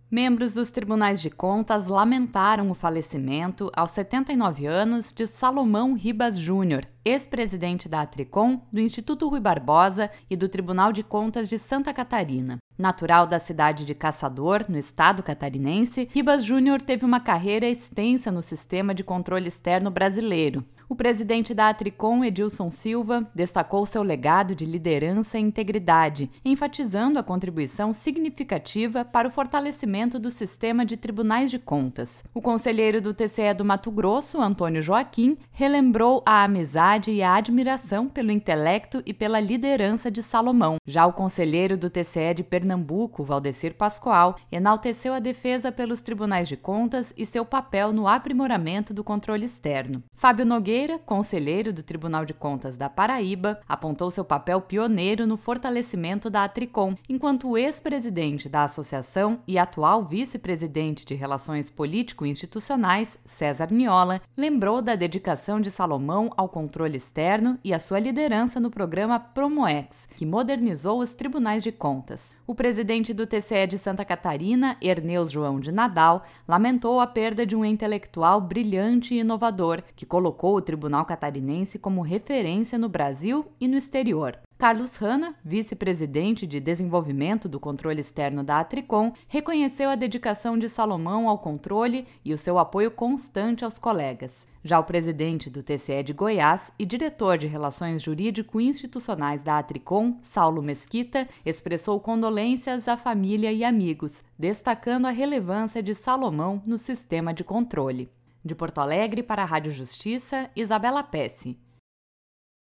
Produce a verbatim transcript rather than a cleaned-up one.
Membros dos Tribunais de Contas lamentaram o falecimento, aos setenta e nove anos, de Salomão Ribas Júnior, ex-presidente da Atricom, do Instituto Rui Barbosa e do Tribunal de Contas de Santa Catarina. Natural da cidade de Caçador, no estado catarinense, Ribas Júnior teve uma carreira extensa no sistema de controle externo brasileiro. O presidente da Atricom, Edilson Silva, destacou seu legado de liderança e integridade, enfatizando a contribuição significativa para o fortalecimento do sistema de tribunais de contas. O conselheiro do T C E do Mato Grosso, Antônio Joaquim, relembrou a amizade e a admiração pelo intelecto e pela liderança de Salomão. Já o conselheiro do T C E de Pernambuco, Valdecir Pascoal, enalteceu a defesa pelos tribunais de contas e seu papel no aprimoramento do controle externo. Fábio Nogueira, conselheiro do Tribunal de Contas da Paraíba, apontou seu papel pioneiro no fortalecimento da Atricom, enquanto o ex-presidente da associação e atual vice-presidente de Relações Político-Institucionais, César Niola, lembrou da dedicação de Salomão ao controle externo e a sua liderança no programa Promoex, que modernizou os tribunais de contas. O presidente do T C E de Santa Catarina, Herneus João de Nadal, lamentou a perda de um intelectual brilhante e inovador, que colocou o Tribunal Catarinense como referência no Brasil e no exterior. Carlos Hanna, vice-presidente de desenvolvimento do controle externo da Atricom, reconheceu a dedicação de Salomão ao controle e o seu apoio constante aos colegas. Já o presidente do T C E de Goiás e diretor de Relações Jurídico-Institucionais da Atricom, Saulo Mesquita, expressou condolências à família e amigos, destacando a relevância de Salomão no sistema de controle. De Porto Alegre para a Rádio Justiça, Isabela Pesce.